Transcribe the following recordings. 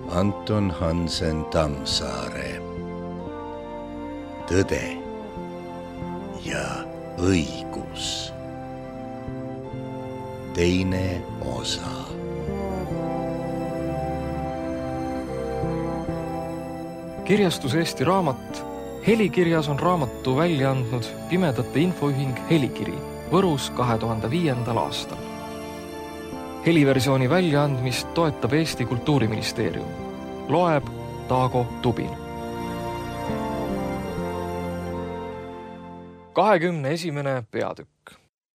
Anton Hansen Tammsaare. Tõde ja õigus. Teine osa. Kirjastus Eesti Raamat. Helikirjas on raamatu välja andnud Pimedate Infoühing Helikiri Võrus 2005. aastal. Heliversiooni väljaandmist toetab Eesti Kultuuriministeerium. Loeb Taago Tubin. 21. peatükk.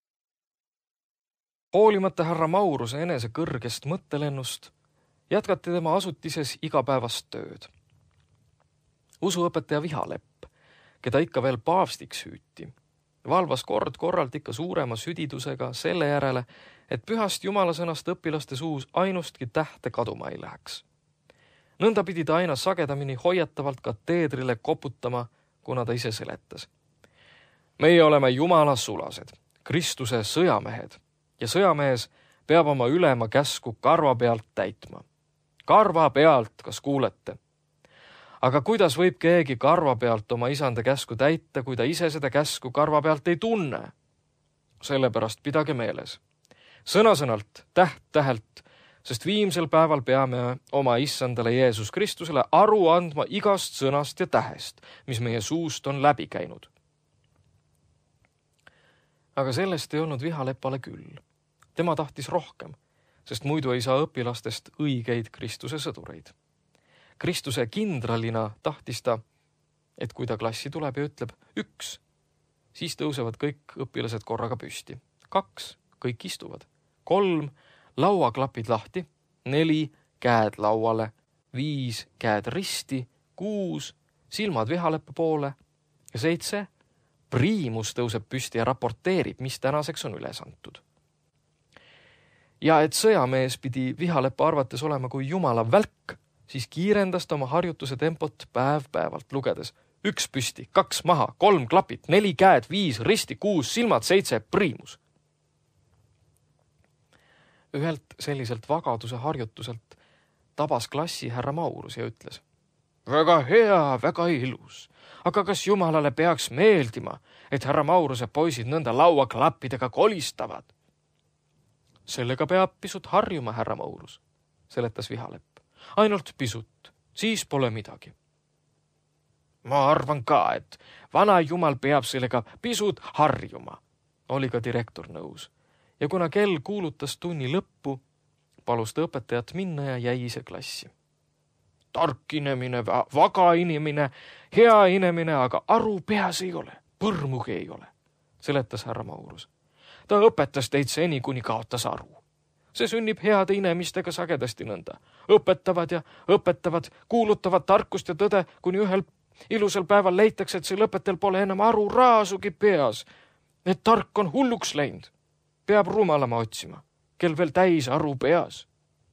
Hoolimata härra Mauruse enese kõrgest mõttelennust jätkati tema asutises igapäevast tööd. Usuõpetaja Vihalepp, keda ikka veel paavstiks hüüti, valvas kord korralt ikka suurema südidusega selle järele, et pühast jumalasõnast õpilaste suus ainustki tähte kaduma ei läheks. Nõnda pidi ta aina sagedamini hoiatavalt kateedrile koputama, kuna ta ise seletas. Meie oleme Jumala sulased, Kristuse sõjamehed, ja sõjamees peab oma ülema käsku karva pealt täitma. Karva pealt, kas kuulete? Aga kuidas võib keegi karva pealt oma isanda käsku täita, kui ta ise seda käsku karva pealt ei tunne? Sellepärast pidage meeles. Sõna-sõnalt, täht-tähelt, sest viimsel päeval peame oma issandale Jeesus Kristusele aru andma igast sõnast ja tähest, mis meie suust on läbi käinud. Aga sellest ei olnud Vihalepale küll. Tema tahtis rohkem, sest muidu ei saa õpilastest õigeid Kristuse sõdureid. Kristuse kindralina tahtis ta, et kui ta klassi tuleb ja ütleb 1, siis tõusevad kõik õpilased korraga püsti. 2, kõik istuvad. 3, lauaklapid lahti. 4, käed lauale. 5, käed risti. 6, silmad Vihaleppe poole. Ja 7, priimus tõuseb püsti ja raporteerib, mis tänaseks on üles antud. Ja et sõjamees pidi Vihaleppe arvates olema kui jumala välk, siis kiirendas ta oma harjutuse tempot päev-päevalt lugedes. 1 püsti, 2 maha, 3 klapid, 4 käed, 5 risti, 6 silmad, 7 priimus. Ühelt selliselt vagaduse harjutuselt tabas klassi härra Maurus ja ütles: Väga hea, väga ilus, aga kas Jumalale peaks meeldima, et härra Mauruse poisid nõnda lauaklappidega kolistavad? Sellega peab pisut harjuma, härra Maurus, seletas Vihalepp. Ainult pisut, siis pole midagi. Ma arvan ka, et vana jumal peab sellega pisut harjuma, oli ka direktor nõus. Ja kuna kell kuulutas tunni lõppu, palus ta õpetajat minna ja jäi ise klassi. Tark inimene, vaga inimene, hea inimene, aga aru peas ei ole, põrmugi ei ole, seletas härra Maurus. Ta õpetas teid seni, kuni kaotas aru. See sünnib heade inimestega sagedasti nõnda. Õpetavad ja õpetavad, kuulutavad tarkust ja tõde, kuni ühel ilusal päeval leitakse, et see lõpetel pole enam aru raasugi peas. Et tark on hulluks läinud. Peab rumalama otsima, kel veel täis aru peas.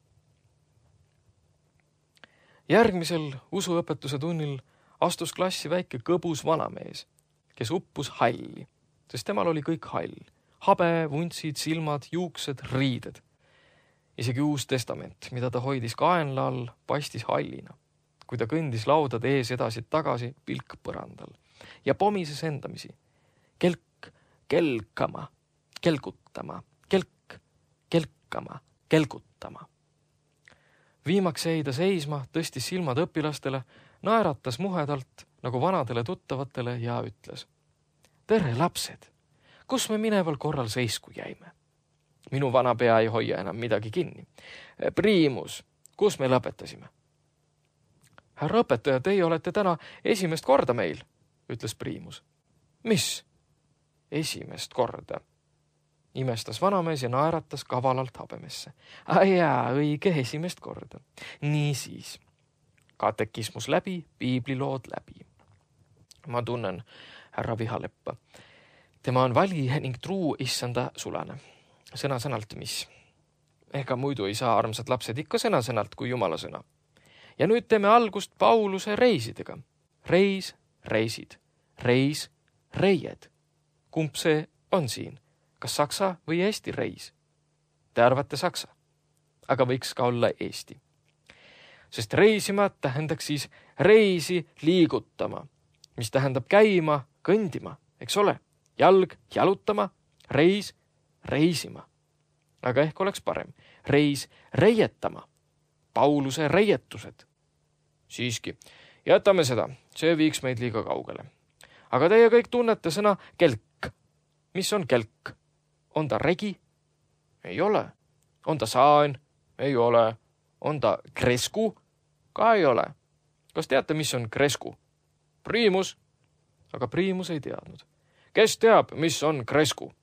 Järgmisel usuõpetuse tunnil astus klassi väike kõbus vanamees, kes uppus halli, sest temal oli kõik hall. Habe, vuntsid, silmad, juuksed, riided. Isegi Uus Testament, mida ta hoidis kaenla all, paistis hallina, kui ta kõndis laudade ees edasi tagasi pilk põrandal ja pomises endamisi. Kelk, kelkama, kelgutama, kelk, kelkama, kelgutama. Viimaks jäi ta seisma, tõstis silmad õpilastele, naeratas muhedalt nagu vanadele tuttavatele ja ütles: Tere, lapsed! Kus me mineval korral seisku jäime? Minu vana pea ei hoia enam midagi kinni. Priimus, kus me lõpetasime? Härra õpetaja, teie olete täna esimest korda meil, ütles Priimus. Mis? Esimest korda, imestas vanamees ja naeratas kavalalt habemesse. Jaa, õige, esimest korda. Niisiis, katekismus läbi, piiblilood läbi. Ma tunnen härra Vihaleppa. Tema on vali ning truu issanda sulane. Sõna-sõnalt mis? Ega muidu ei saa armsad lapsed ikka sõna-sõnalt kui jumala sõna. Ja nüüd teeme algust Pauluse reisidega. Reis, reisid. Reis, reied. Kumb see on siin? Kas saksa või eesti reis? Te arvate saksa, aga võiks ka olla eesti. sest reisima tähendaks siis reisi liigutama, mis tähendab käima, kõndima, eks ole, jalg jalutama, reis reisima. Aga ehk oleks parem, reis reietama, Pauluse reietused. Siiski, jätame seda, see viiks meid liiga kaugele. Aga teie kõik tunnete sõna kelk. Mis on kelk? On ta regi? Ei ole. On ta saan? Ei ole. On ta kresku? Ka ei ole. Kas teate, mis on kresku? Priimus. Aga Priimus ei teadnud. Kes teab, mis on kresku?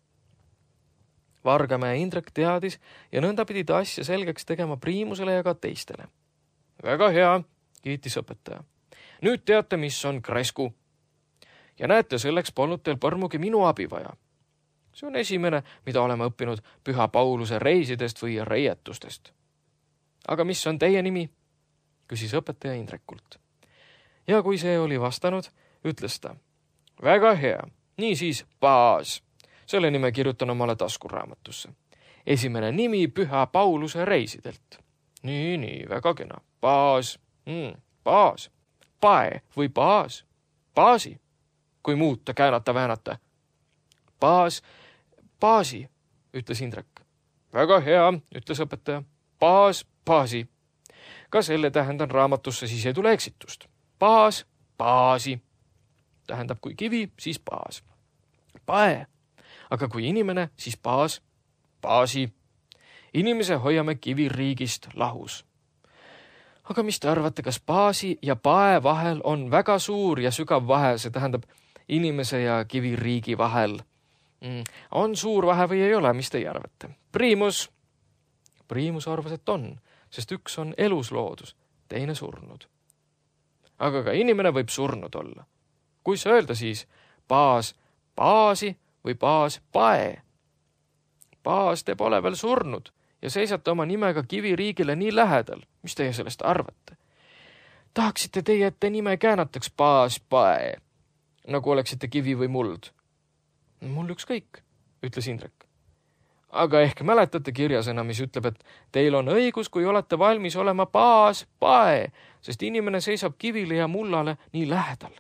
Vargamäe Indrek teadis ja nõnda pidi ta asja selgeks tegema Priimusele ja ka teistele. Väga hea, kiitis õpetaja. Nüüd teate, mis on kresku. Ja näete, selleks polnud teil põrmugi minu abi vaja. See on esimene, mida oleme õppinud Püha Pauluse reisidest või reietustest. Aga mis on teie nimi? Küsis õpetaja Indrekult. Ja kui see oli vastanud, ütles ta. Väga hea, niisiis Paas. Selle nime kirjutan omale taskuraamatusse. Esimene nimi Püha Pauluse reisidelt. Nii, väga kena. Paas, Paas, Pae või Paas, Paasi, kui muuta, käänata, väänata. Paas, Paasi, ütles Indrek. Väga hea, ütles õpetaja. Paas, Paasi. Ka selle tähendan raamatusse, siis ei tule eksitust. Paas, Paasi. Tähendab, kui kivi, siis Paas. Pae. Aga kui inimene, siis Paas, Paasi. Inimese hoiame kiviriigist lahus. Aga mis te arvate, kas Paasi ja Pae vahel on väga suur ja sügav vahe, see tähendab inimese ja kiviriigi vahel? On suur vahe või ei ole, mis teie arvate? Priimus. Priimus arvas, et on, sest üks on elus loodus, teine surnud. Aga ka inimene võib surnud olla. Kui sa öelda siis Paas, Paasi või Paas, Pae? Paas te pole veel surnud ja seisate oma nimega kiviriigile nii lähedal. Mis teie sellest arvate? Tahaksite teie, et te nime käänataks Paas, Pae, nagu oleksite kivi või muld? Mul ükskõik, ütles Indrek. Aga ehk mäletate kirjasõna, mis ütleb, et teil on õigus, kui olete valmis olema Paas, Pae, sest inimene seisab kivile ja mullale nii lähedal.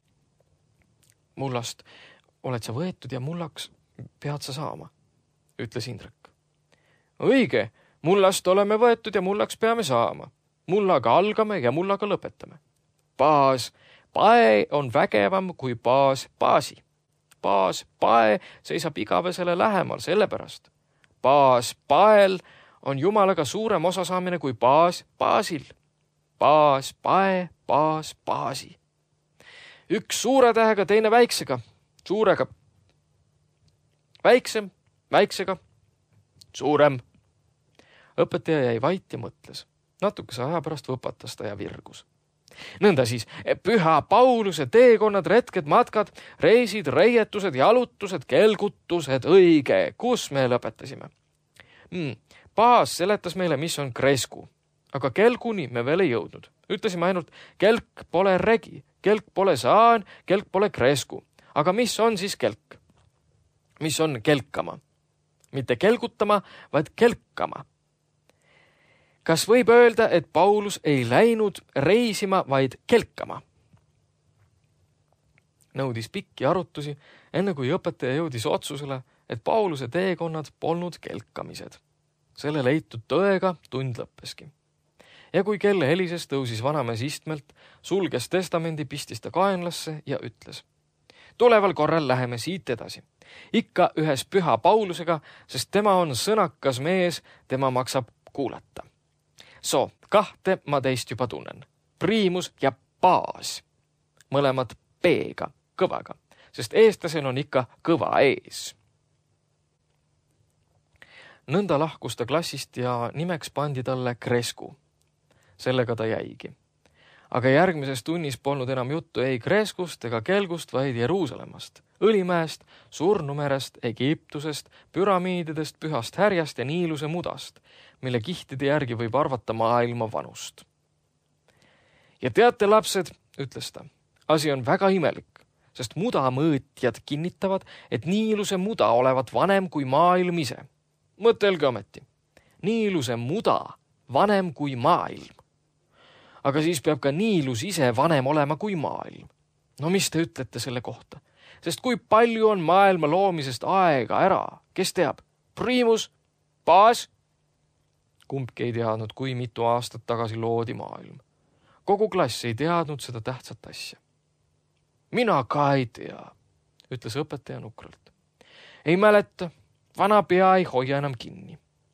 Mullast oled sa võetud ja mullaks pead sa saama, ütles Indrek. Õige, mullast oleme võetud ja mullaks peame saama. Mullaga algame ja mullaga lõpetame. Paas, Pae on vägevam kui Paas, Paasi. Paas, Pae seisab igavesele lähemal sellepärast. Paas, Pael on Jumalaga suurem osasaamine kui Paas, Paasil. Paas, Pae, Paas, Paasi. Üks suure tähega, teine väiksega, suurega. Väiksem, väiksega, suurem. Õpetaja jäi vait ja mõtles. Natukese aja pärast võpatas ta ja virgus. Nõnda siis, Püha Pauluse teekonnad, retked, matkad, reisid, reietused, jalutused, kelgutused, õige, kus me lõpetasime? Paas seletas meile, mis on kresku, aga kelguni me veel ei jõudnud. Ütlesime ainult, kelk pole regi, kelk pole saan, kelk pole kresku. Aga mis on siis kelk? Mis on kelkama? Mitte kelgutama, vaid kelkama. Kas võib öelda, et Paulus ei läinud reisima, vaid kelkama? Nõudis pikki arutusi, enne kui õpetaja jõudis otsusele, et Pauluse teekonnad polnud kelkamised. Selle leitud tõega tund lõppeski. Ja kui kell helises, tõusis vanamees istmelt, sulges testamendi, pistis ta kaenlasse ja ütles. Tuleval korral läheme siit edasi. Ikka ühes Püha Paulusega, sest tema on sõnakas mees, tema maksab kuulata. So, kahte ma teist juba tunnen. Priimus ja Paas. Mõlemad P-ga, kõvaga, sest eestlasel on ikka kõva ees. Nõnda lahkus ta klassist ja nimeks pandi talle Kresku. Sellega ta jäigi. Aga järgmises tunnis polnud enam juttu ei Kreskust ega Kelgust, vaid Jeruusalemmast, Õlimäest, Surnumerest, Egiptusest, püramiididest, Pühast härjast ja Niiluse mudast, mille kihtide järgi võib arvata maailma vanust. Ja teate, lapsed, ütles ta, asi on väga imelik, sest mudamõõtjad kinnitavad, et Niiluse muda olevat vanem kui maailm ise. Mõtelge ometi, Niiluse muda vanem kui maailm. aga siis peab ka Niilus ise vanem olema kui maailm. No mis te ütlete selle kohta? Sest kui palju on maailma loomisest aega ära? Kes teab? Primus? Baas? Kumbki ei teadnud, kui mitu aastat tagasi loodi maailm. Kogu klass ei teadnud seda tähtsat asja. Mina ka ei tea, ütles õpetaja nukralt. Ei mäleta, vana pea ei hoia enam kinni.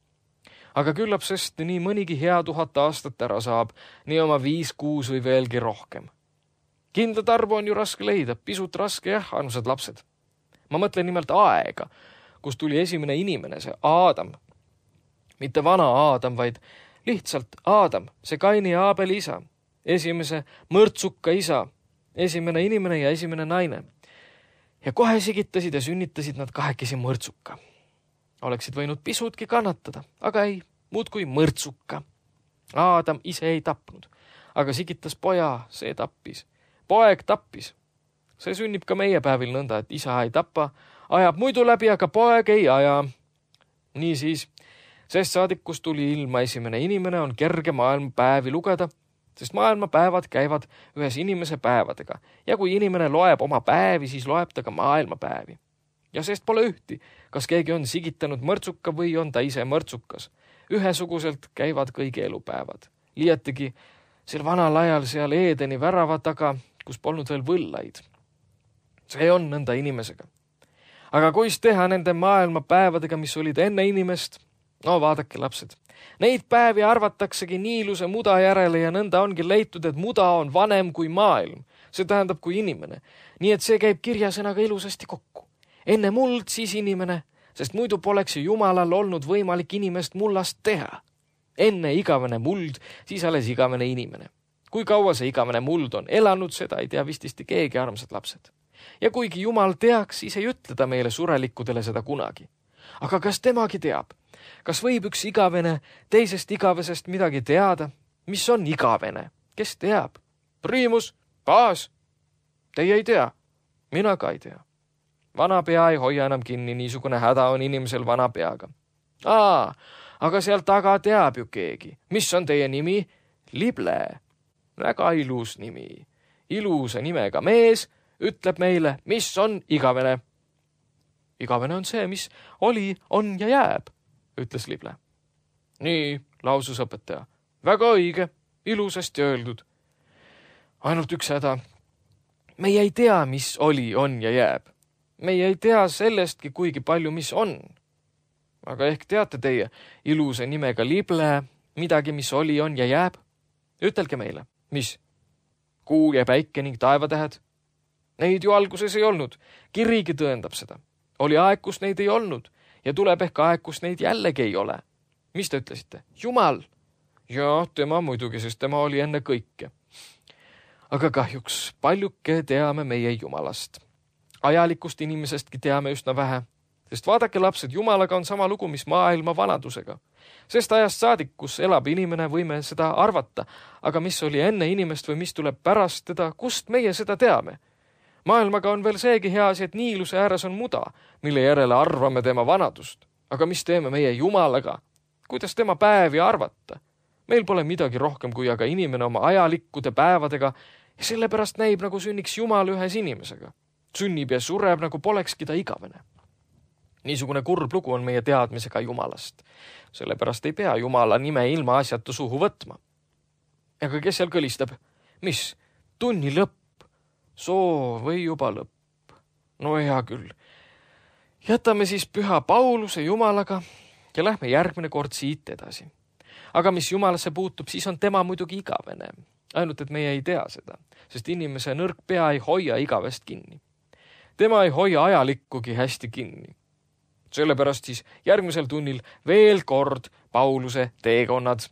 Aga küllap sest nii mõnigi hea 1000 aastat ära saab, nii oma 5, 6 või veelgi rohkem. Kindlat arvu on ju raske leida, pisut raske jah, armsad lapsed. Ma mõtlen nimelt aega, kus tuli esimene inimene, see Aadam. Mitte vana Aadam, vaid lihtsalt Aadam, see Kaini ja Aabeli isa, esimese mõrtsuka isa, esimene inimene ja esimene naine. Ja kohe sigitasid ja sünnitasid nad kahekesi mõrtsuka. Oleksid võinud pisutki kannatada, aga ei, muudkui mõrtsuka. Aadam ise ei tapnud, aga sigitas poja, see tappis. Poeg tappis. See sünnib ka meie päevil nõnda, et isa ei tapa, ajab muidu läbi, aga poeg ei aja. Niisiis, sest saadikus tuli ilma esimene inimene, on kerge maailma päevi lugeda, sest maailma päevad käivad ühes inimese päevadega. Ja kui inimene loeb oma päevi, siis loeb ta ka maailma päevi. Ja sest pole ühti, kas keegi on sigitanud mõrtsuka või on ta ise mõrtsukas. Ühesuguselt käivad kõigi elupäevad. Liiatigi sel vanal ajal seal Eedeni värava taga, kus polnud veel võllaid. See on nõnda inimesega. Aga kuis teha nende maailma päevadega, mis olid enne inimest? No vaadake, lapsed. Neid päevi arvataksegi Niiluse muda järele ja nõnda ongi leitud, et muda on vanem kui maailm. See tähendab kui inimene. Nii et see käib kirjasõnaga ilusasti kokku. Enne muld, siis inimene, sest muidu poleks ju Jumalal olnud võimalik inimest mullast teha. Enne igavene muld, siis alles igavene inimene. Kui kaua see igavene muld on elanud, seda ei tea vististi keegi, armsad lapsed. Ja kuigi Jumal teaks, siis ei ütle ta meile surelikudele seda kunagi. Aga kas temagi teab? Kas võib üks igavene teisest igavesest midagi teada? Mis on igavene? Kes teab? Primus? Baas? Teie ei tea? Mina ka ei tea. Vana pea ei hoia enam kinni, niisugune häda on inimesel vana peaga. Aga seal taga teab ju keegi. Mis on teie nimi? Lible. Väga ilus nimi. Ilusa nimega mees ütleb meile, mis on igavene. Igavene on see, mis oli, on ja jääb, ütles Lible. Nii, lausus õpetaja. Väga õige, ilusasti öeldud. Ainult üks häda. Meie ei tea, mis oli, on ja jääb. Meie ei tea sellestki kuigi palju, mis on. Aga ehk teate teie ilusa nimega Lible midagi, mis oli, on ja jääb? Ütelge meile, mis? Kuu ja päike ning taevatähed? Neid ju alguses ei olnud. Kirigi tõendab seda. Oli aeg, kus neid ei olnud ja tuleb ehk aeg, kus neid jällegi ei ole. Mis te ütlesite? Jumal! Jah, tema muidugi, sest tema oli enne kõike. Aga kahjuks paljuke teame meie Jumalast. Ajalikust inimesestki teame üsna vähe, sest vaadake lapsed, Jumalaga on sama lugu, mis maailma vanadusega. Sest ajast saadik, kus elab inimene, võime seda arvata, aga mis oli enne inimest või mis tuleb pärast teda, kust meie seda teame? Maailmaga on veel seegi hea asi, et Niiluse ääres on muda, mille järele arvame tema vanadust. Aga mis teeme meie Jumalaga? Kuidas tema päevi arvata? Meil pole midagi rohkem kui aga inimene oma ajalikkude päevadega ja sellepärast näib, nagu sünniks Jumal ühes inimesega. Sünnib ja sureb, nagu polekski ta igavene. Niisugune kurb lugu on meie teadmisega Jumalast. Sellepärast ei pea Jumala nime ilma asjata suhu võtma. Aga kes seal kõlistab? Mis? Tunni lõpp? Soo või juba lõpp? No hea küll. Jätame siis püha Pauluse Jumalaga ja lähme järgmine kord siit edasi. Aga mis Jumalasse puutub, siis on tema muidugi igavene. Ainult, et meie ei tea seda, sest inimese nõrk pea ei hoia igavest kinni. Tema ei hoia ajalikkugi hästi kinni. Sellepärast siis järgmisel tunnil veel kord Pauluse teekonnad.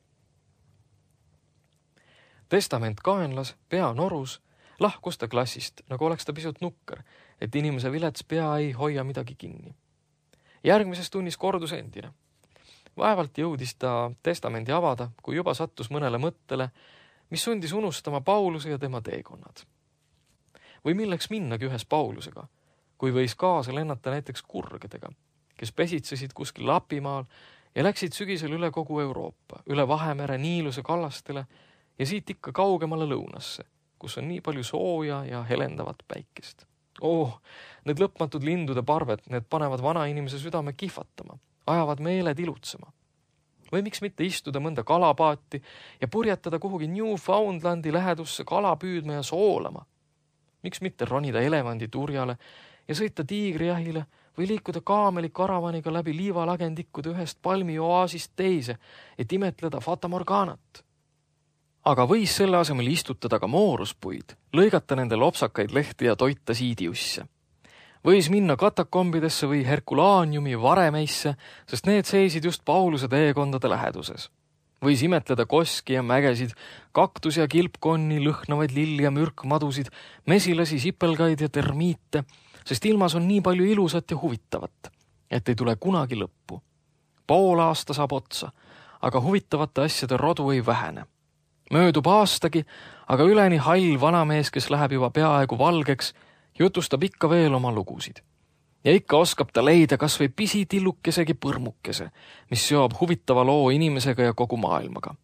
Testament kaenlas, pea norus, lahkus ta klassist, nagu oleks ta pisut nukker, et inimese vilets pea ei hoia midagi kinni. Järgmises tunnis kordus endine. Vaevalt jõudis ta testamendi avada, kui juba sattus mõnele mõttele, mis sundis unustama Pauluse ja tema teekonnad. Või milleks minnagi ühes Paulusega, kui võis kaasa lennata näiteks kurgedega, kes pesitsesid kuskil Lapimaal ja läksid sügisel üle kogu Euroopa, üle Vahemere Niiluse kallastele ja siit ikka kaugemale lõunasse, kus on nii palju sooja ja helendavat päikest. Need lõpmatud lindude parved, need panevad vana inimese südame kihvatama, ajavad meeled ilutsema. Või miks mitte istuda mõnda kalapaati ja purjetada kuhugi Newfoundlandi lähedusse kala püüdma ja soolama? Miks mitte ronida elevandi turjale ja sõita tiigrijahile või liikuda kaameli-karavaniga läbi liivalagendikkude ühest palmioaasist teise, et imetleda Fata Morganat? Aga võis selle asemel istutada ka mooruspuid, lõigata nende lopsakaid lehti ja toita siidiusse. Võis minna katakombidesse või Herkulaaniumi varemeisse, sest need seisid just Pauluse teekondade läheduses. Võis imetleda koski ja mägesid, kaktus ja kilpkonni, lõhnavaid lilli ja mürkmadusid, mesilasi, sipelgaid ja termiite, sest ilmas on nii palju ilusat ja huvitavat, et ei tule kunagi lõppu. Pool aasta saab otsa, aga huvitavate asjade rodu ei vähene. Möödub aastagi, aga üleni hall vanamees, kes läheb juba peaaegu valgeks, jutustab ikka veel oma lugusid. Ja ikka oskab ta leida kas või pisitillukesegi põrmukese, mis seob huvitava loo inimesega ja kogu maailmaga.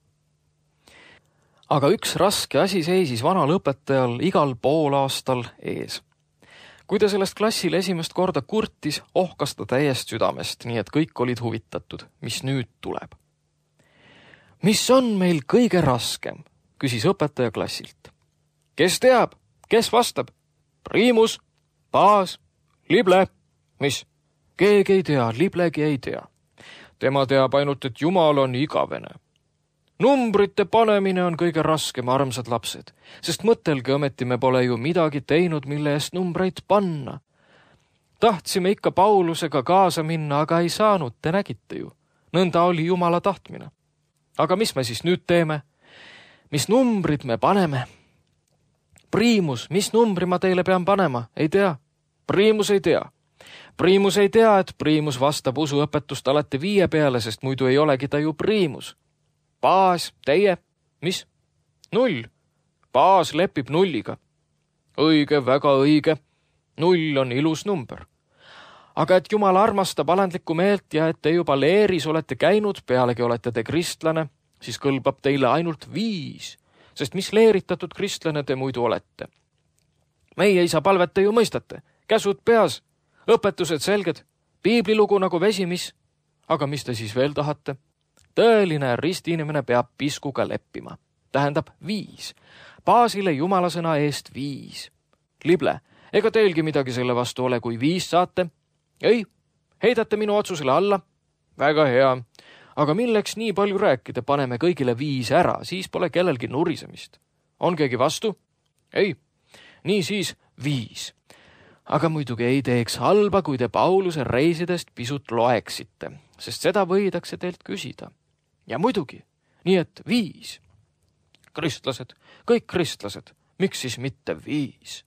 Aga üks raske asi seisis vanal õpetajal igal poolaastal ees. Kui ta sellest klassile esimest korda kurtis, ohkas ta täiest südamest, nii et kõik olid huvitatud, mis nüüd tuleb. Mis on meil kõige raskem, küsis õpetaja klassilt. Kes teab, kes vastab? Priimus, Paas, Lible. Mis? Keegi ei tea, Liblegi ei tea. Tema teab ainult, et Jumal on igavene. Numbrite panemine on kõige raskem, armsad lapsed, sest mõtelge ometi me pole ju midagi teinud, mille eest numbreid panna. Tahtsime ikka Paulusega kaasa minna, aga ei saanud, te nägite ju. Nõnda oli Jumala tahtmine. Aga mis me siis nüüd teeme? Mis numbrid me paneme? Priimus, mis numbri ma teile pean panema? Ei tea. Priimus ei tea. Priimus ei tea, et Priimus vastab usuõpetust alati 5 peale, sest muidu ei olegi ta ju Priimus. Paas, teie? Mis? 0. Paas lepib 0-ga. Õige, väga õige. 0 on ilus number. Aga et Jumal armastab alandlikku meelt ja et te juba leeris olete käinud, pealegi olete te kristlane, siis kõlbab teile ainult 5, sest mis leeritatud kristlane te muidu olete. Meie isa palvet te ju mõistate, käsud peas, õpetused selged, piiblilugu nagu vesi, mis. Aga mis te siis veel tahate? Tõeline ristiinimene peab piskuga leppima. Tähendab 5. Paasile jumalasõna eest 5. Lible, ega teilgi midagi selle vastu ole, kui 5 saate? Ei, heidate minu otsusele alla? Väga hea. Aga milleks nii palju rääkida, paneme kõigile 5 ära, siis pole kellelgi nurisemist. On keegi vastu? Ei. Nii siis 5. Aga muidugi ei teeks halba, kui te Pauluse reisidest pisut loeksite, sest seda võidakse teilt küsida. Ja muidugi, nii et 5. Kristlased, kõik kristlased, miks siis mitte 5?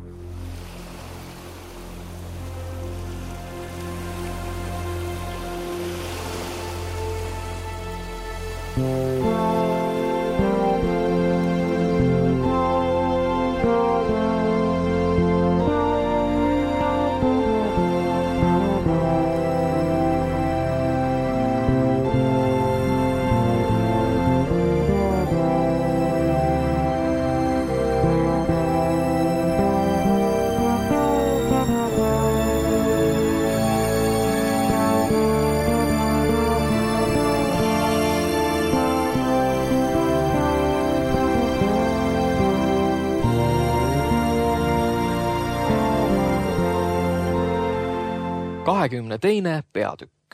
Teine peatükk.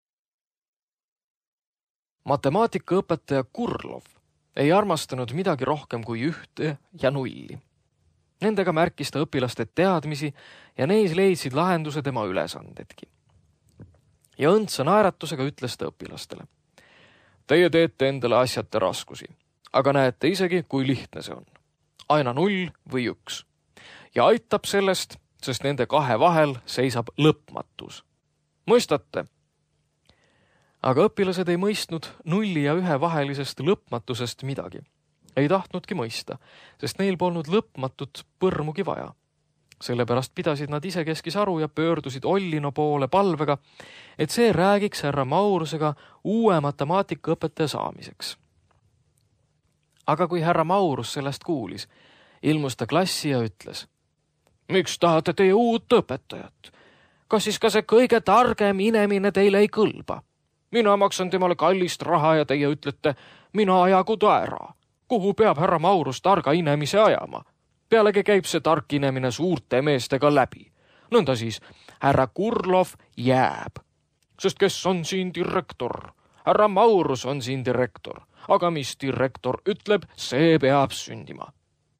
Matemaatikaõpetaja Kurlov ei armastanud midagi rohkem kui 1 ja 0. Nendega märkis ta õpilaste teadmisi ja neis leidsid lahenduse tema ülesandedki. Ja õndsa naeratusega ütles ta õpilastele. Teie teete endale asjate raskusi, aga näete isegi, kui lihtne see on. Aina 0 või 1. Ja aitab sellest, sest nende 2 vahel seisab lõpmatus. Mõistate? Aga õpilased ei mõistnud 0 ja 1 vahelisest lõpmatusest midagi. Ei tahtnudki mõista, sest neil polnud lõpmatut põrmugi vaja. Sellepärast pidasid nad isekeskis aru ja pöördusid Ollino poole palvega, et see räägiks härra Maurusega uue matemaatikaõpetaja saamiseks. Aga kui härra Maurus sellest kuulis, ilmus ta klassi ja ütles: miks tahate teie uut õpetajat? Kas siis ka see kõige targem inemine teile ei kõlba? Mina maksan temale kallist raha ja teie ütlete, mina ajagu ta ära. Kuhu peab härra Maurus targa inemise ajama? Pealegi käib see tark inemine suurte meestega läbi. Nõnda siis, härra Kurlov jääb. Sest kes on siin direktor? Härra Maurus on siin direktor. Aga mis direktor ütleb, see peab sündima.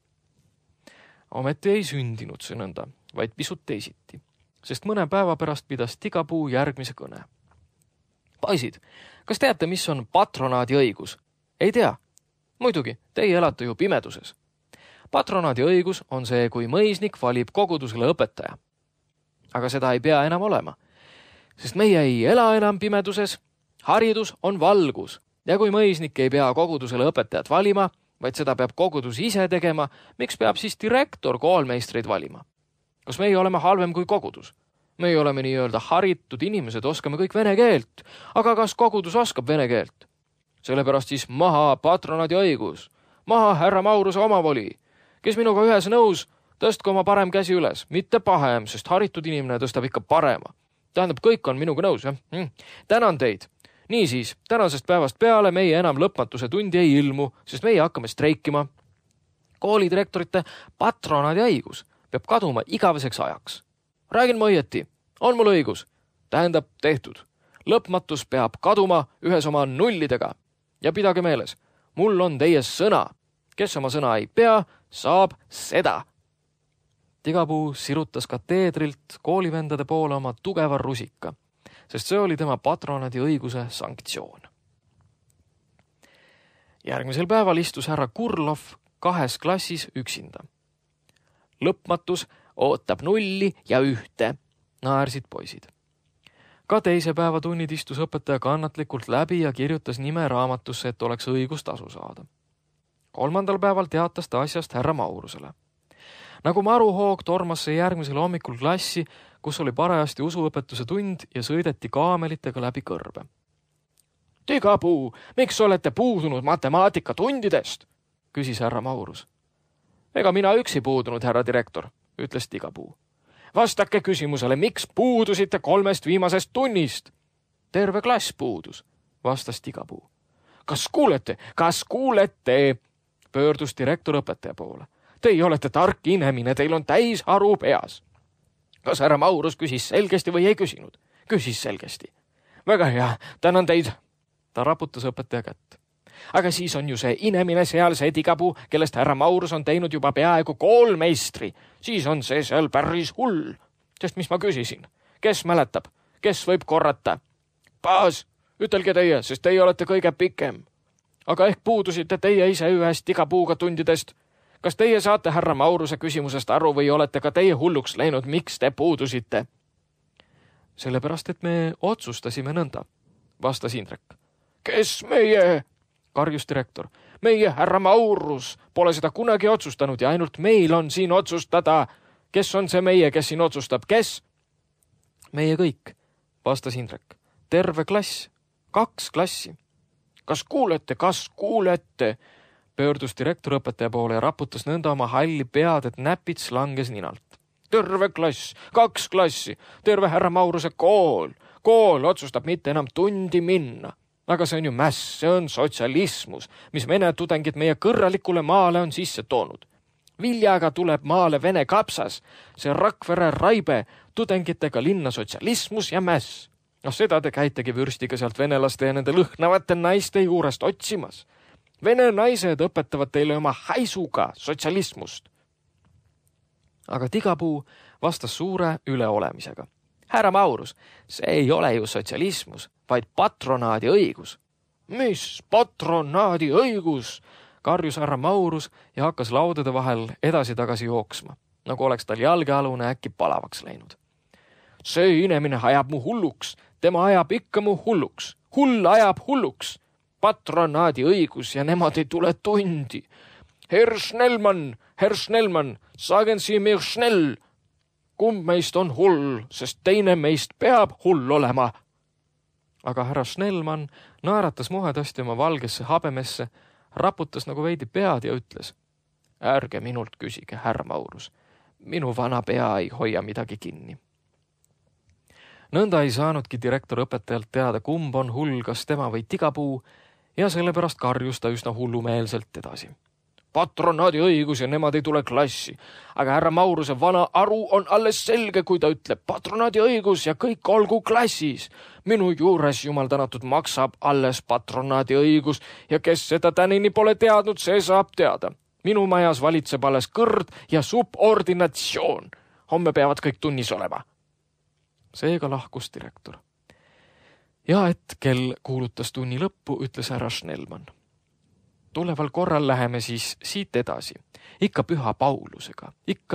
Ometi ei sündinud see nõnda, vaid pisut teisiti, sest mõne päeva pärast pidas Tigapuu järgmise kõne. Poisid, kas teate, mis on patronaadi õigus? Ei tea. Muidugi, teie elate ju pimeduses. Patronaadi õigus on see, kui mõisnik valib kogudusele õpetaja. Aga seda ei pea enam olema, sest meie ei ela enam pimeduses, haridus on valgus ja kui mõisnik ei pea kogudusele õpetajat valima, vaid seda peab kogudus ise tegema, miks peab siis direktor koolmeistreid valima? Kas meie oleme halvem kui kogudus? Meie oleme nii-öelda haritud inimesed, oskame kõik vene keelt, aga kas kogudus oskab vene keelt? Sellepärast siis maha patronaadi õigus, maha härra Mauruse omavoli. Kes minuga ühes nõus, tõstku oma parem käsi üles, mitte pahem, sest haritud inimene tõstab ikka parema. Tähendab, kõik on minuga nõus, jah? Tänan teid. Niisiis, tänasest päevast peale meie enam lõpmatuse tundi ei ilmu, sest meie hakkame streikima. Koolidirektorite patronaadi õigus peab kaduma igaveseks ajaks. Räägin ma õieti, on mul õigus? Tähendab, tehtud. Lõpmatus peab kaduma ühes oma nullidega. Ja pidage meeles, mul on teie sõna. Kes oma sõna ei pea, saab seda. Tigapuu sirutas kateedrilt koolivendade poole oma tugeva rusika, sest see oli tema patronaadi õiguse sanktsioon. Järgmisel päeval istus härra Kurlov 2 klassis üksinda. Lõpmatus ootab 0 ja 1, naersid poisid. Ka teise päeva tunnid istus õpetaja kannatlikult läbi ja kirjutas nime raamatusse, et oleks õigus tasu saada. 3. päeval teatas ta asjast härra Maurusele. Nagu maruhoog tormas see järgmisel hommikul klassi, kus oli parajasti usuõpetuse tund ja sõideti kaamelitega läbi kõrbe. Tigapuu, miks olete puudunud matemaatikatundidest? Küsis härra Maurus. Ega mina üksi puudunud, härra direktor, ütles Tigapuu. Vastake küsimusele, miks puudusite 3 viimasest tunnist? Terve klass puudus, vastas Tigapuu. Kas kuulete? Pöördus direktor õpetaja poole. Teie olete tark inemine, teil on täis aru peas. Kas härra Maurus küsis selgesti või ei küsinud? Küsis selgesti. Väga hea, tänan teid. Ta raputas õpetaja kätt. Aga siis on ju see inemine seal, see Tigapuu, kellest härra Maurus on teinud juba peaaegu koolmeistri. Siis on see seal päris hull. Sest mis ma küsisin? Kes mäletab? Kes võib korrata? Baas, ütelge teie, sest teie olete kõige pikem. Aga ehk puudusite teie ise ühest Tigapuuga tundidest? Kas teie saate härra Mauruse küsimusest aru või olete ka teie hulluks läinud, miks te puudusite? Sellepärast, et me otsustasime nõnda, vastas Indrek. Kes meie? Karjus direktor. Meie härra Maurus pole seda kunagi otsustanud ja ainult meil on siin otsustada. Kes on see meie, kes siin otsustab? Kes? Meie kõik, vastas Indrek. Terve klass, 2 klassi. Kas kuulete? Pöördus direktor õpetaja poole ja raputas nõnda oma halli pead, et näpits langes ninalt. Terve klass, 2 klassi, terve härra Mauruse kool. Kool otsustab mitte enam tundi minna. Aga see on ju mäss, see on sotsialismus, mis vene tudengid meie kõrralikule maale on sisse toonud. Viljaga tuleb maale vene kapsas, see Rakvere raibe, tudengitega linna sotsialismus ja mäss. No seda te käitegi vürstiga sealt venelaste ja nende lõhnavate naiste juurest otsimas. Vene naised õpetavad teile oma haisuga sotsialismust. Aga Tigapuu vastas suure üleolemisega. Härra Maurus, see ei ole ju sotsialismus, vaid patronaadi õigus. Mis patronaadi õigus? Karjus härra Maurus ja hakkas laudade vahel edasi-tagasi jooksma, nagu oleks tal jalgealune äkki palavaks läinud. See inemine ajab mu hulluks, tema ajab ikka mu hulluks. Hull ajab hulluks. Patronaadi õigus ja nemad ei tule tundi. Herr Schnellmann, sagen Sie mir schnell. Kumb meist on hull, sest teine meist peab hull olema. Aga härra Schnellmann naeratas muhedasti oma valgesse habemesse, raputas nagu veidi pead ja ütles: ärge minult küsige, härra Maurus. Minu vana pea ei hoia midagi kinni. Nõnda ei saanudki direktor õpetajalt teada, kumb on hull, kas tema või Tigapuu, ja sellepärast karjus ta üsna hullumeelselt edasi. Patronaadi õigus ja nemad ei tule klassi. Aga härra Mauruse vana aru on alles selge, kui ta ütleb patronaadi õigus ja kõik olgu klassis. Minu juures, jumal tänatud, maksab alles patronaadi õigus ja kes seda tänini pole teadnud, see saab teada. Minu majas valitseb alles kõrd ja subordinatsioon. Homme peavad kõik tunnis olema. Seega lahkus direktor. Ja et kell kuulutas tunni lõppu, ütles härra Schnellmann. Tuleval korral läheme siis siit edasi. Ikka püha Paulusega.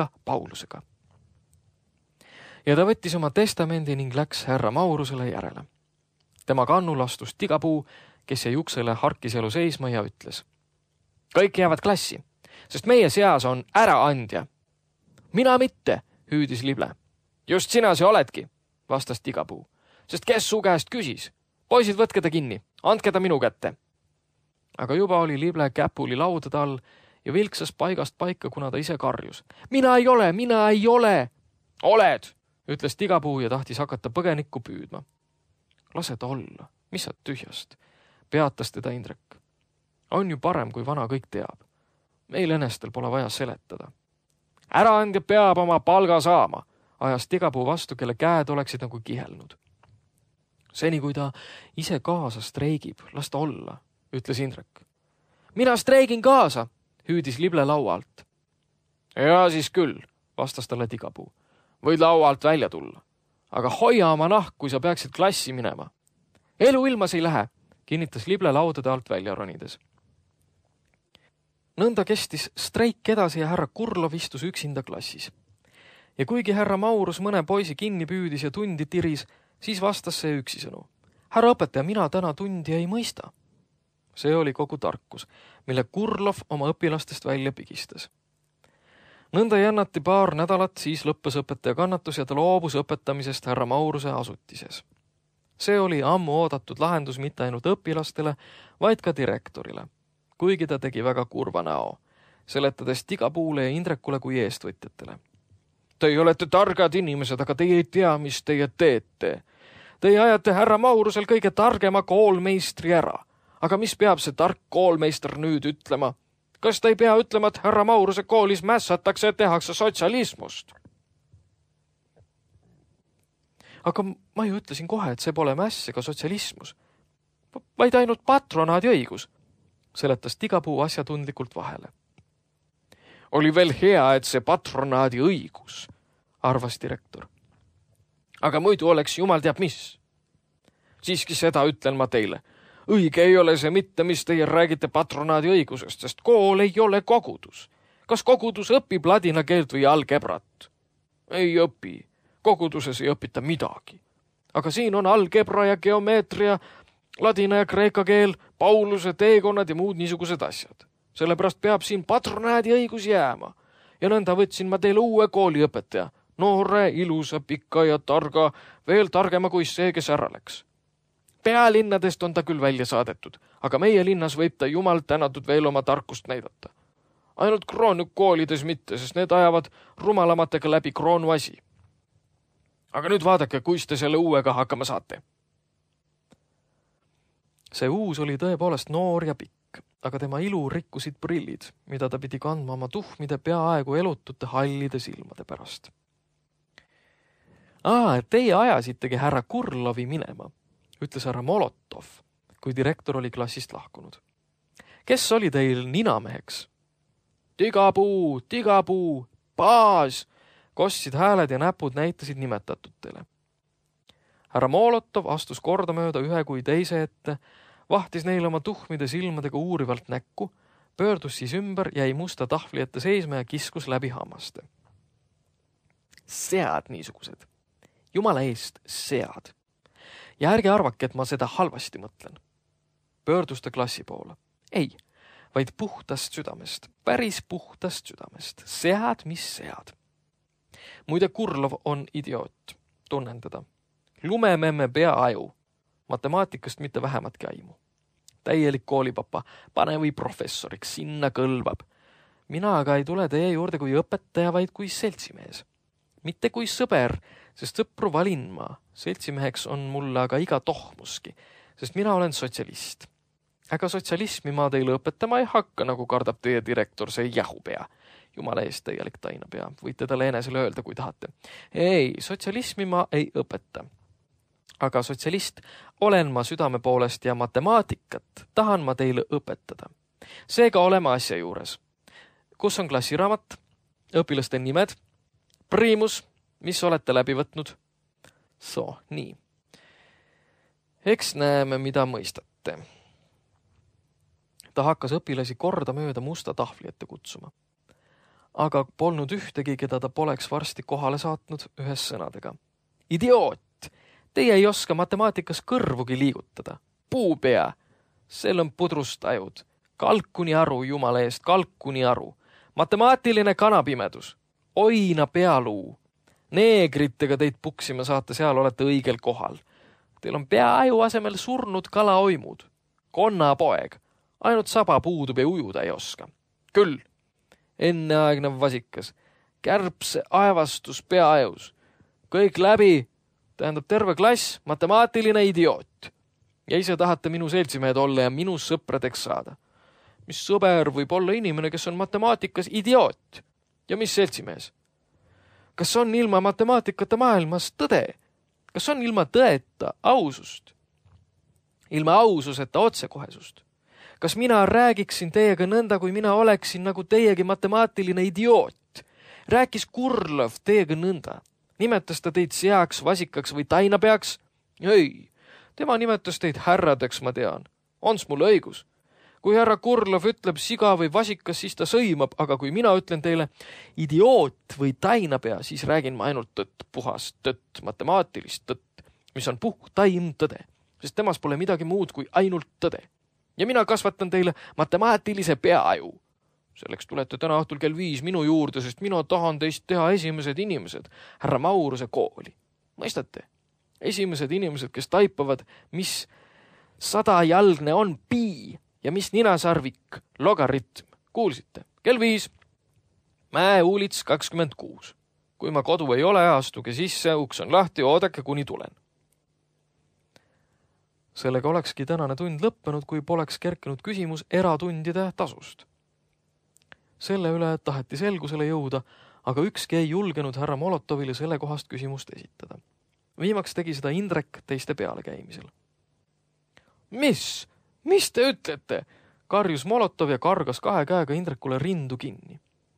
Ja ta võttis oma testamendi ning läks härra Maurusele järele. Tema kannul astus Tigapuu, kes jäi uksele harkiselu seisma ja ütles: kõik jäävad klassi, sest meie seas on äraandja. Mina mitte, hüüdis Lible. Just sina see oledki, vastas Tigapuu, sest kes su käest küsis? Poisid, võtke ta kinni, andke ta minu kätte. Aga juba oli Lible käpuli laudade all ja vilksas paigast paika, kuna ta ise karjus. Mina ei ole. Oled, ütles Tigapuu ja tahtis hakata põgenikku püüdma. Lase ta olla, mis sa tühjast, peatas teda Indrek. On ju parem, kui vana kõik teab. Meil enestel pole vaja seletada. Äraandja peab oma palga saama, ajas Tigapuu vastu, kelle käed oleksid nagu kihelnud. Seni, kui ta ise kaasa streigib, las ta olla, ütles Indrek. Mina streigin kaasa, hüüdis Lible laua alt. Ja siis küll, vastas talle Tigapuu. Võid laua alt välja tulla. Aga hoia oma nahk, kui sa peaksid klassi minema. Elu ilmas ei lähe, kinnitas Lible laudade alt välja ronides. Nõnda kestis streik edasi ja härra Kurlov istus üksinda klassis. Ja kuigi härra Maurus mõne poisi kinni püüdis ja tundi tiris, siis vastas see üksisõnu. Härra õpetaja, mina täna tundi ei mõista. See oli kogu tarkus, mille Kurlov oma õpilastest välja pigistas. Nõnda jännati paar nädalat, siis lõppes õpetaja kannatus ja ta loobus õpetamisest härra Mauruse asutises. See oli ammu oodatud lahendus mitte ainult õpilastele, vaid ka direktorile, kuigi ta tegi väga kurva näo, seletades Tigapuule ja Indrekule kui eestvõtjatele. Teie olete targad inimesed, aga teie ei tea, mis teie teete. Teie ajate härra Maurusel kõige targema koolmeistri ära. Aga mis peab see tark koolmeister nüüd ütlema? Kas ta ei pea ütlema, et härra Mauruse koolis mässatakse ja tehakse sotsialismust? Aga ma ju ütlesin kohe, et see pole mäss ega sotsialismus, vaid ainult patronaadi õigus, seletas Tigapuu asjatundlikult vahele. Oli veel hea, et see patronaadi õigus, arvas direktor. Aga muidu oleks jumal teab mis. Siiski seda ütlen ma teile. Õige ei ole see mitte, mis teie räägite patronaadi õigusest, sest kool ei ole kogudus. Kas kogudus õpib ladina keelt või algebrat? Ei õpi. Koguduses ei õpita midagi. Aga siin on algebra ja geomeetria, ladina ja kreeka keel, Pauluse teekonnad ja muud niisugused asjad. Sellepärast peab siin patronaadi õigus jääma. Ja nõnda võtsin ma teile uue kooliõpetaja. Noore, ilusa, pika ja targa, veel targema kui see, kes ära läks. Pealinnadest on ta küll välja saadetud, aga meie linnas võib ta jumal tänatud veel oma tarkust näidata. Ainult kroonikoolides mitte, sest need ajavad rumalamatega läbi kroonvasi. Aga nüüd vaadake, kuis te selle uuega hakkama saate. See uus oli tõepoolest noor ja pikk, aga tema ilu rikkusid prillid, mida ta pidi kandma oma tuhmide peaaegu elutute hallide silmade pärast. Teie ajasitegi härra Kurlovi minema, ütles härra Molotov, kui direktor oli klassist lahkunud. Kes oli teil ninameheks? Tigapuu, baas, kostsid hääled ja näpud näitasid nimetatutele. Härra Molotov astus kordamööda ühe kui teise ette, vahtis neile oma tuhmide silmadega uurivalt näkku, pöördus siis ümber, jäi musta tahvli ette seisma ja kiskus läbi hammaste. Sead niisugused. Jumala eest sead. Ja ärge arvake, et ma seda halvasti mõtlen. Pöördus ta klassi poole. Ei, vaid puhtast südamest, päris puhtast südamest. Sead, mis sead. Muide, Kurlov on idioot, tunnen teda. Lumememme pea aju, matemaatikast mitte vähematki aimu. täielik koolipapa, pane või professoriks, sinna kõlbab. Mina aga ei tule teie juurde kui õpetaja, vaid kui seltsimees. Mitte kui sõber, sest sõpru valin ma. Seltsimeheks on mulle aga iga tohmuski, sest mina olen sotsialist. Aga sotsialismi ma teile õpetama ei hakka, nagu kardab teie direktor, see jahupea. Jumala eest täielik tainapea, võite talle enesele öelda, kui tahate. Ei, sotsialismi ma ei õpeta. Aga sotsialist olen ma südame poolest ja matemaatikat tahan ma teile õpetada. Seega oleme asja juures. Kus on klassiraamat, õpilaste nimed, priimus, mis olete läbi võtnud? Nii. Eks näeme, mida mõistate. Ta hakkas õpilasi korda mööda musta tahvli ette kutsuma. Aga polnud ühtegi, keda ta poleks varsti kohale saatnud ühes sõnadega. Idioot! Teie ei oska matemaatikas kõrvugi liigutada. Puupea! Sel on pudrust ajud. Kalkuni aru, jumala eest, kalkuni aru. Matemaatiline kanapimedus. Oina pealuu. Neegritega teid puksima saate, seal olete õigel kohal. Teil on peaaju asemel surnud kalaoimud. Konnapoeg. Ainult saba puudub ja ujuda ei oska. Küll. Enneaegne vasikas. Kärbse aevastus peaajus. Kõik läbi. Tähendab terve klass, matemaatiline idioot. Ja ise tahate minu seltsimehed olla ja minu sõpradeks saada. Mis sõber võib olla inimene, kes on matemaatikas idioot? Ja mis seltsimees? Kas on ilma matemaatikata maailmas tõde? Kas on ilma tõeta ausust? Ilma aususeta otsekohesust? Kas mina räägiksin teiega nõnda, kui mina oleksin nagu teiegi matemaatiline idioot? Rääkis Kurlov teiega nõnda? Nimetas ta teid seaks, vasikaks või tainapeaks? Ei, tema nimetas teid härradeks, ma tean. Ons mul õigus. Kui härra Kurlov ütleb siga või vasikas, siis ta sõimab, aga kui mina ütlen teile idioot või tainapea, siis räägin ma ainult tõtt, puhast tõtt, matemaatilist tõtt, mis on puhtaim tõde, sest temas pole midagi muud kui ainult tõde. Ja mina kasvatan teile matemaatilise peaaju. Selleks tulete täna õhtul kell 5 minu juurde, sest mina tahan teist teha esimesed inimesed härra Mauruse kooli. Mõistate? Esimesed inimesed, kes taipavad, mis 100-jalgne on pi ja mis ninasarvik logaritm. Kuulsite? Kell 5. Mäe-Uulits 26. Kui ma kodu ei ole, astuge sisse, uks on lahti, oodake kuni tulen. Sellega olekski tänane tund lõppenud, kui poleks kerkinud küsimus eratundide tasust. Selle üle taheti selgusele jõuda, aga ükski ei julgenud härra Molotovile selle kohast küsimust esitada. Viimaks tegi seda Indrek teiste peale käimisel. Mis te ütlete? Karjus Molotov ja kargas 2 käega Indrekule rindu kinni.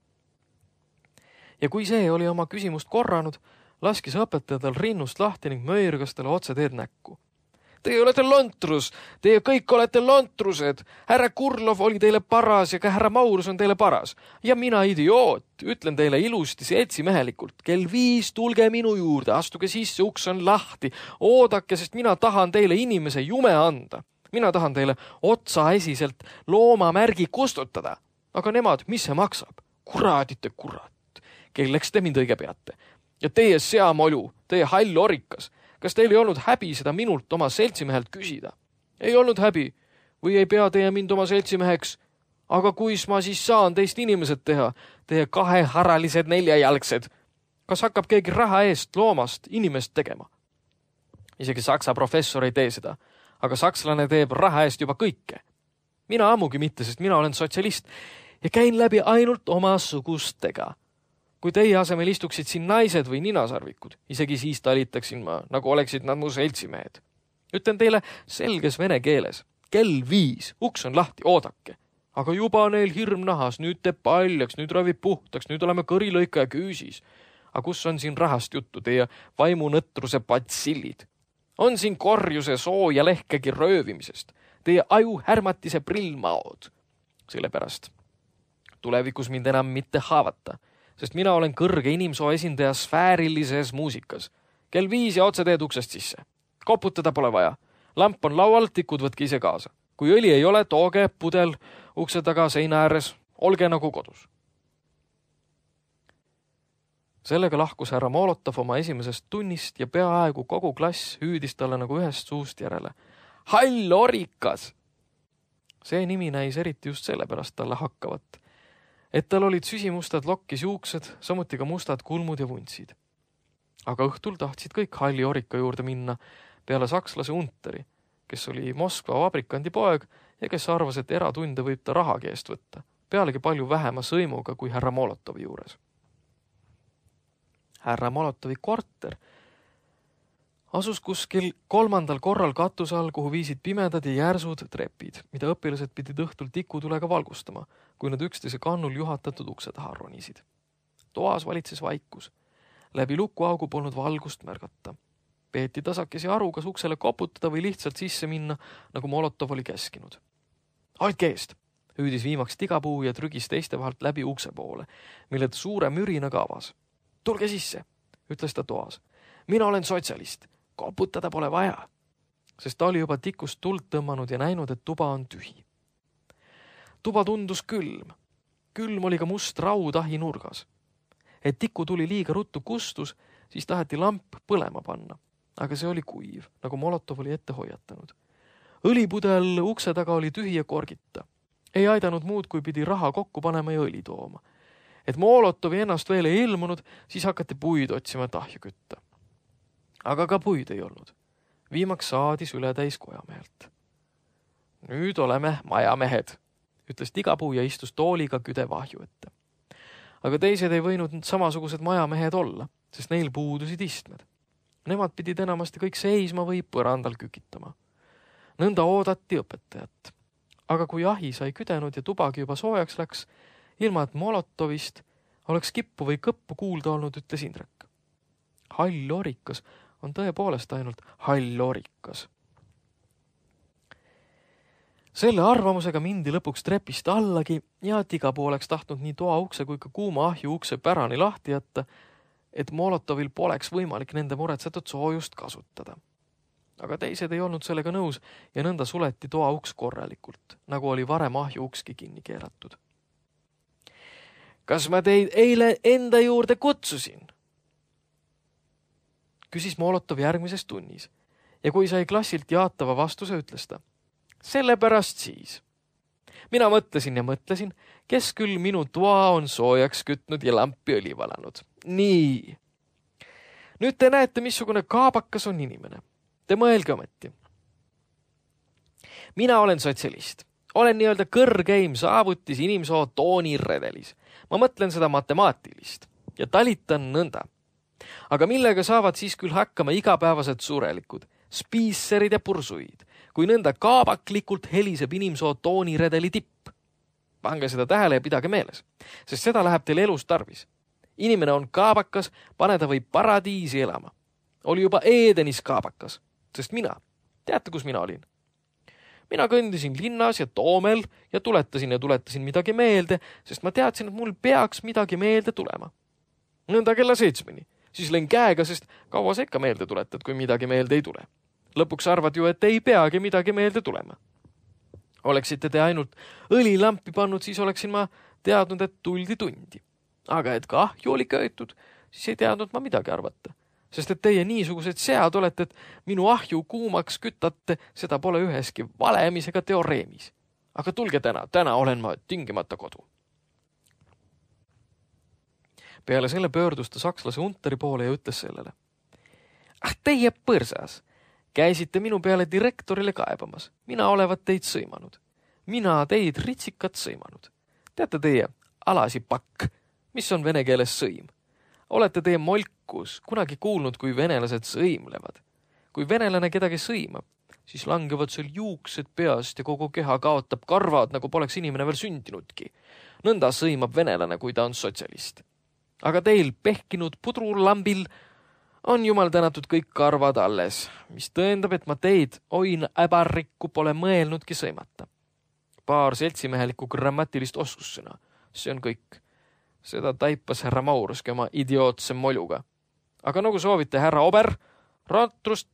Ja kui see oli oma küsimust korranud, laskis õpetaja tal rinnust lahti ning möirgas talle otse teed näkku. Teie olete lontrus, teie kõik olete lontrused. Härra Kurlov oli teile paras ja ka härra Maurus on teile paras. Ja mina idioot, ütlen teile ilusti seltsimehelikult. Kell 5 tulge minu juurde, astuge sisse, uks on lahti. Oodake, sest mina tahan teile inimese jume anda. Mina tahan teile otsaesiselt loomamärgi kustutada. Aga nemad, mis see maksab? Kuradite kurat. Kelleks te mind õige peate? Ja teie seamolu, teie hall orikas. Kas teil ei olnud häbi seda minult oma seltsimehelt küsida? Ei olnud häbi või ei pea teie mind oma seltsimeheks? Aga kuis ma siis saan teist inimesed teha? Teie 2-haralised 4-jalgsed. Kas hakkab keegi raha eest loomast inimest tegema? Isegi saksa professor ei tee seda, aga sakslane teeb raha eest juba kõike. Mina ammugi mitte, sest mina olen sotsialist ja käin läbi ainult oma sugustega. Kui teie asemel istuksid siin naised või ninasarvikud, isegi siis talitaksin ma, nagu oleksid nad mu seltsimehed. Ütlen teile selges vene keeles. Kell 5, uks on lahti, oodake. Aga juba neil hirm nahas, nüüd teeb paljaks, nüüd ravib puhtaks, nüüd oleme kõrilõika ja küüsis. Aga kus on siin rahast juttu, teie vaimunõtruse patsillid? On siin korjuse, soo ja lehkegi röövimisest. Teie aju härmatise prillmaod. Sellepärast tulevikus mind enam mitte haavata. Sest mina olen kõrge inimsoo esindaja sfäärilises muusikas. Kell 5 ja otse teed uksest sisse. Koputada pole vaja. Lamp on laual, tikud võtke ise kaasa. Kui õli ei ole, tooge pudel ukse taga seina ääres. Olge nagu kodus. Sellega lahkus härra Molotov oma esimesest tunnist ja peaaegu kogu klass hüüdis talle nagu ühest suust järele. Hall orikas! See nimi näis eriti just sellepärast talle hakkavat, et tal olid süsimustad lokkis juuksed, samuti ka mustad kulmud ja vuntsid. Aga õhtul tahtsid kõik Halli Orika juurde minna peale sakslase Unteri, kes oli Moskva vabrikandi poeg ja kes arvas, et eratunde võib ta rahagi eest võtta, pealegi palju vähema sõimuga kui härra Molotovi juures. Härra Molotovi korter asus kuskil 3. korral katuse all, kuhu viisid pimedad ja järsud trepid, mida õpilased pidid õhtul tikutulega valgustama, kui nad üksteise kannul juhatatud ukse taha ronisid. Toas valitses vaikus. Läbi lukuaugu polnud valgust märgata. Peeti tasakesi aru, kas uksele koputada või lihtsalt sisse minna, nagu Molotov oli käskinud. Hoidke eest! Hüüdis viimaks tigapuu ja trügis teiste vahelt läbi ukse poole, mille ta suure mürinaga avas. Tulge sisse, ütles ta toas. Mina olen sotsialist. Koputada pole vaja, sest ta oli juba tikust tuld tõmmanud ja näinud, et tuba on tühi. Tuba tundus külm. Külm oli ka must raud ahi nurgas. Et tiku tuli liiga ruttu kustus, siis taheti lamp põlema panna, aga see oli kuiv, nagu Molotov oli ette hoiatanud. Õlipudel ukse taga oli tühi ja korgita. Ei aidanud muud, kui pidi raha kokku panema ja õli tooma. Et Molotovi ennast veel ei ilmunud, siis hakati puid otsima tahja kütta. Aga ka puid ei olnud. Viimaks saadis ületäis kojamehelt. Nüüd oleme majamehed, ütles tigapuu ja istus tooliga küde vahju ette. Aga teised ei võinud samasugused majamehed olla, sest neil puudusid istmed. Nemad pidid enamasti kõik seisma või põrandal kükitama. Nõnda oodati õpetajat. Aga kui ahi sai küdenud ja tubagi juba soojaks läks, ilma et Molotovist oleks kippu või kõppu kuulda olnud, ütles Indrek. Hall Orikas on tõepoolest ainult Hall Orikas. Selle arvamusega mindi lõpuks trepist allagi ja tigapuu oleks tahtnud nii toa ukse kui ka kuuma ahju ukse pärani lahti jätta, et Molotovil poleks võimalik nende muretsetud soojust kasutada. Aga teised ei olnud sellega nõus ja nõnda suleti toa uks korralikult, nagu oli varem ahju ukski kinni keeratud. Kas ma teid eile enda juurde kutsusin? Küsis Molotov järgmises tunnis ja kui sai klassilt jaatava vastuse, ütles ta. Sellepärast siis. Mina mõtlesin ja mõtlesin, kes küll minu toa on soojaks kütnud ja lampi õli valanud. Nii. Nüüd te näete, missugune kaabakas on inimene. Te mõelge ometi. Mina olen sotsialist. Olen nii-öelda kõrgeim saavutis inimsoo tooniredelis. Ma mõtlen seda matemaatilist ja talitan nõnda. Aga millega saavad siis küll hakkama igapäevased surelikud, spiisserid ja pursuid, kui nõnda kaabaklikult heliseb inimsoo tooniredeli tipp? Pange seda tähele ja pidage meeles, sest seda läheb teil elus tarvis. Inimene on kaabakas, pane ta võib paradiisi elama. Oli juba Edenis kaabakas, sest mina, teate, kus mina olin? Mina kõndisin linnas ja Toomel ja tuletasin midagi meelde, sest ma teadsin, et mul peaks midagi meelde tulema. Nõnda kella 7, siis lõin käega, sest kaua sa ikka meelde tuletad, kui midagi meelde ei tule. Lõpuks arvad ju, et ei peagi midagi meelde tulema. Oleksite te ainult õlilampi pannud, siis oleksin ma teadnud, et tuldi tundi. Aga et ka ahju oli köötud, siis ei teadnud ma midagi arvata. Sest et teie niisugused sead olete, et minu ahju kuumaks kütate, seda pole üheski valemis ega teoreemis. Aga tulge täna olen ma tingimata kodu. Peale selle pöördus ta sakslase Unteri poole ja ütles sellele. Teie põrsas, käisite minu peale direktorile kaebamas. Mina olevat teid sõimanud. Mina teid ritsikat sõimanud. Teate teie, alasipakk, mis on vene keeles sõim? Olete teie molkus kunagi kuulnud, kui venelased sõimlevad? Kui venelane kedagi sõimab, siis langevad seal juuksed peast ja kogu keha kaotab karvad, nagu poleks inimene veel sündinudki. Nõnda sõimab venelane, kui ta on sotsialist. Aga teil pehkinud pudrulambil on jumal tänatud kõik karvad alles, mis tõendab, et ma teid, oin äbarrikku, pole mõelnudki sõimata. Paar seltsimehelikku grammatilist oskussõna, see on kõik. Seda taipas härra Mauruski oma idiootse moljuga. Aga nagu soovite, härra Ober, ratrust.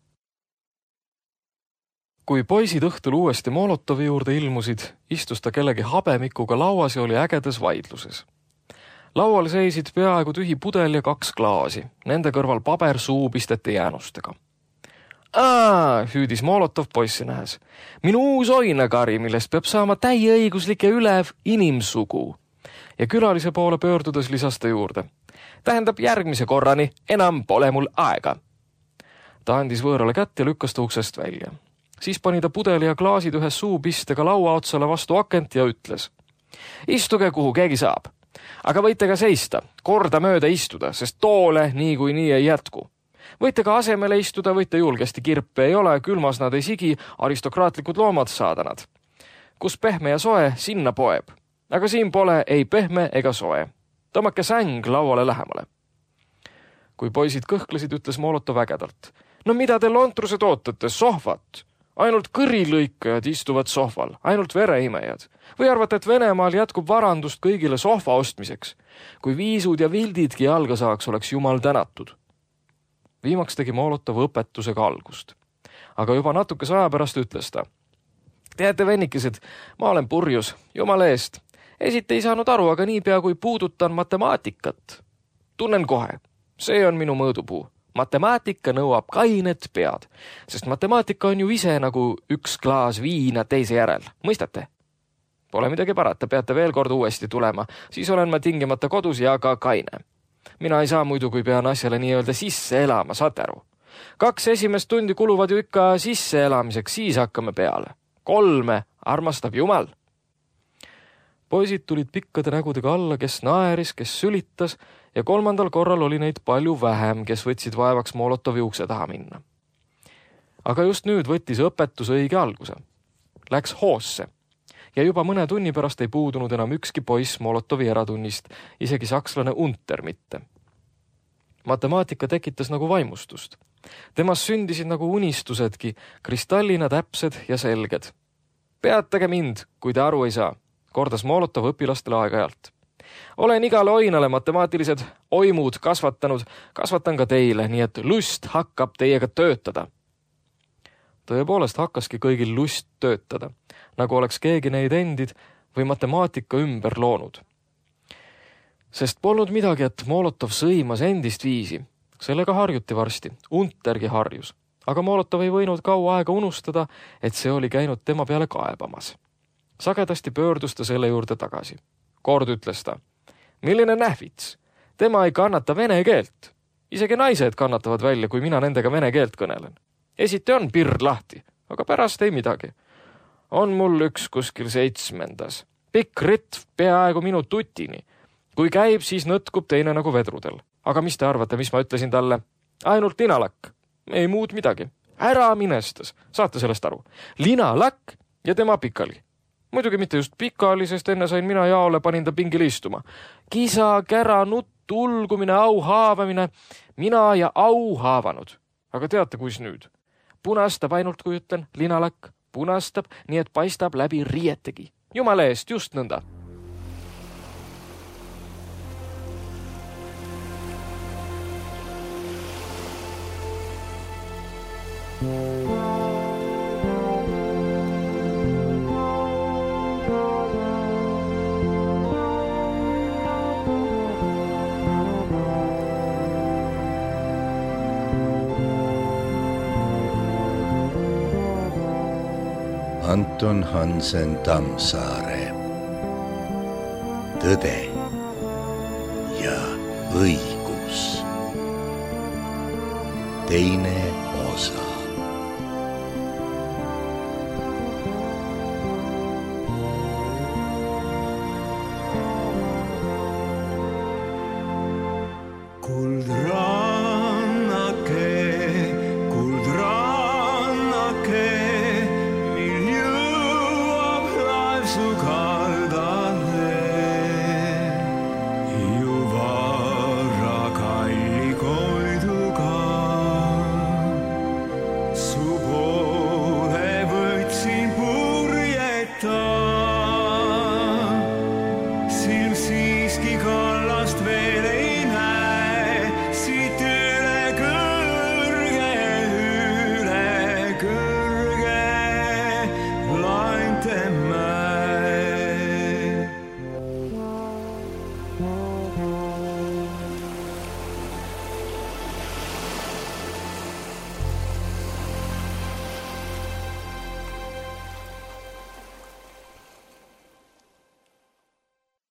Kui poisid õhtul uuesti Molotovi juurde ilmusid, istus ta kellegi habemikuga lauas ja oli ägedas vaidluses. Laual seisid peaaegu tühi pudel ja 2 klaasi, nende kõrval paber suupistete jäänustega. hüüdis Molotov poissi nähes. Minu uus oinakari, millest peab saama täieõiguslik ja ülev inimsugu. Ja külalise poole pöördudes lisas ta juurde. Tähendab järgmise korrani, enam pole mul aega. Ta andis võõrale kätt ja lükkas ta uksest välja. Siis pani ta pudeli ja klaasid ühe suupistega laua otsale vastu akent ja ütles. Istuge kuhu keegi saab. Aga võite ka seista, korda mööda istuda, sest toole nii ei jätku. Võite ka asemele istuda, võite julgesti kirpe ei ole, külmas nad ei sigi, aristokraatlikud loomad saada nad. Kus pehme ja soe, sinna poeb. Aga siin pole ei pehme ega soe. Tõmmake säng lauale lähemale. Kui poisid kõhklesid, ütles Molotov ägedalt. No mida te lontrused ootate? Sohvat. Ainult kõrilõikajad istuvad sohval, ainult vereimejad. Või arvate, et Venemaal jätkub varandust kõigile sohva ostmiseks? Kui viisud ja vildidki jalga saaks, oleks jumal tänatud. Viimaks tegi Molotov õpetusega algust. Aga juba natukese aja pärast ütles ta. Teate, vennikesed, ma olen purjus, jumala eest. Esite ei saanud aru, aga niipea kui puudutan matemaatikat. Tunnen kohe. See on minu mõõdupuu. Matemaatika nõuab kainet pead, sest matemaatika on ju ise nagu üks klaas viina teise järel. Mõistate? Pole midagi parata, peate veel kord uuesti tulema. Siis olen ma tingimata kodus ja ka kaine. Mina ei saa muidu, kui pean asjale nii-öelda sisse elama, saate aru. 2 esimest tundi kuluvad ju ikka sisse elamiseks, siis hakkame peale. 3 armastab jumal. Poisid tulid pikkade nägudega alla, kes naeris, kes sülitas ja 3. korral oli neid palju vähem, kes võtsid vaevaks Molotovi ukse taha minna. Aga just nüüd võttis õpetus õige alguse. Läks hoosse ja juba mõne tunni pärast ei puudunud enam ükski poiss Molotovi eratunnist, isegi sakslane Unter mitte. Matemaatika tekitas nagu vaimustust. Temas sündisid nagu unistusedki, kristallina täpsed ja selged. Peatage mind, kui te aru ei saa, kordas Molotov õpilastele aeg-ajalt. Olen igale oinale matemaatilised oimud kasvatan ka teile, nii et lust hakkab teiega töötada. Tõepoolest hakkaski kõigil lust töötada, nagu oleks keegi neid endid või matemaatika ümber loonud. Sest polnud midagi, et Molotov sõimas endist viisi. Sellega harjuti varsti, Untergi harjus. Aga Molotov ei võinud kaua aega unustada, et see oli käinud tema peale kaebamas. Sagedasti pöördus ta selle juurde tagasi. Kord ütles ta, milline nähvits, tema ei kannata vene keelt. Isegi naised kannatavad välja, kui mina nendega vene keelt kõnelen. Esiti on pirr lahti, aga pärast ei midagi. On mul üks kuskil 7. Pikk ritv peaaegu minu tutini. Kui käib, siis nõtkub teine nagu vedrudel. Aga mis te arvate, mis ma ütlesin talle? Ainult linalakk. Ei muud midagi. Ära minestas. Saate sellest aru? Linalakk ja tema pikali. Muidugi mitte just pikali, sest enne sain mina jaole, panin ta pingil istuma. Kisa, kära, nutt, ulgumine, au haavamine. Mina ja au haavanud. Aga teate, kuis nüüd? Punastab ainult, kui ütlen, linalakk. Punastab, nii et paistab läbi riietegi. Jumala eest, just nõnda. Anton Hansen Tammsaare. Tõde ja õigus. Teine osa. Kuldrõõm